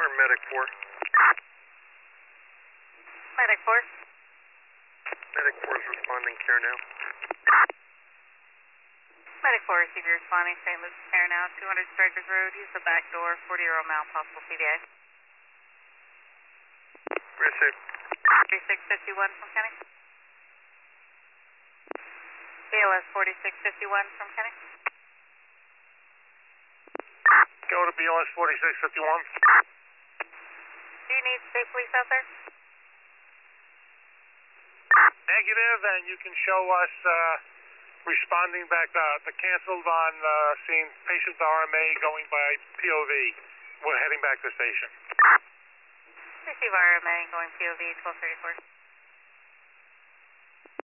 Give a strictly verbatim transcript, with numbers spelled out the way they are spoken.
four and Medic four. Medic four. Medic four is responding, care now. Medic four, receive your responding, Saint Luke's Care now, two hundred Strikers Road, use the back door, forty euro mile, possible C V A. Receive. forty-six fifty-one from Kenny. B L S forty-six fifty-one from Kenny. Go to B L S forty-six fifty-one. Do you need state police out there? Negative, and you can show us uh, responding back uh, the canceled on uh, scene patient R M A going by P O V. We're heading back to the station. Receive R M A going P O V twelve thirty-four.